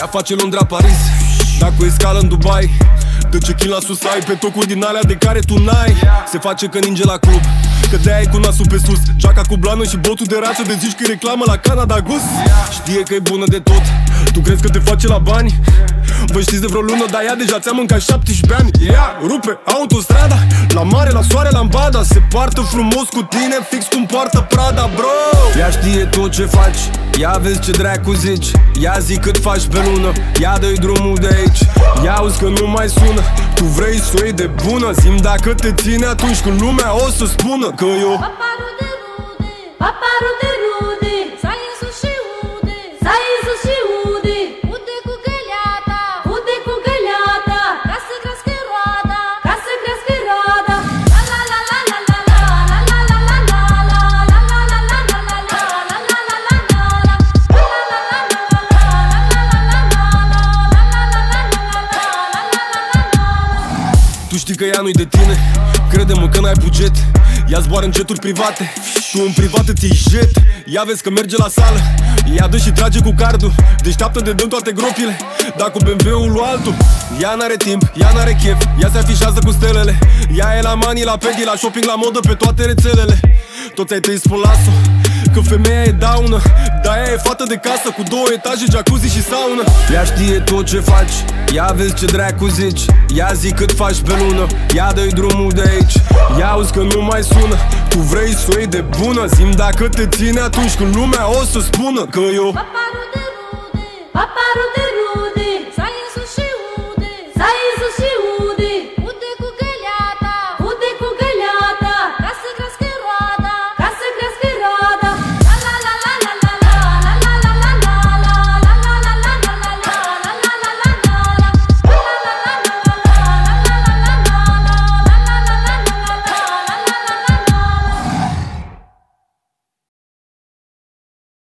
face Londra-Paris, dacă o scală în Dubai, dă check-in la sus, ai pe tocuri din alea de care tu n-ai. Se face că ninge la club, că de-aia ai cu nasul pe sus, geaca cu blană și botul de rață, de zici că reclamă la Canada Goose. Știe că e bună de tot, tu crezi că te face la bani? Vă știți de vreo lună, dar ea deja ți-a mâncat 17 ani. Rupe autostrada, la mare, la soare, la ambada, se poartă frumos cu tine, fix cum poartă Prada, bro. Ea știe tot ce faci, ia vezi ce dracu zici, ia zi cât faci pe lună, ia dă-i drumul de aici. Ia auzi că nu mai sună, tu vrei să o iei de bună, zi-mi dacă te ține atunci când lumea o să spună că eu paparul de rude, paparul de rude, stai în sus și ude, stai în sus și ude, ude cu găleata, ude cu găleata, ca să crească roada, ca să crească roada. La la la la la la la la la la la la la la la la la la la. Tu știi că ea nu-i de tine, crede-mă că n-ai buget. Ea zboară în jeturi private, tu în private ți-i jet. Ia vezi că merge la sală, ea dă și trage cu cardul, deșteaptă de dăm toate gropile, dar cu BMW-ul lui altul. Ea n-are timp, ea n-are chef, ea se afișează cu stelele, ea e la mani, la pedi, la shopping, la modă, pe toate rețelele. Toți ai tăi spun las-o, că femeia e daună, dar ea e fată de casă cu 2 etaje, jacuzzi și saună. Ea știe tot ce faci, ia vezi ce dracu zici, ia zi cât faci pe lună, ia dă-i drumul de aici. Ia auzi că nu mai sună, tu vrei să o iei de bună, zi-mi dacă te ține atunci când lumea o să spună că eu Paparul de rude, paparul de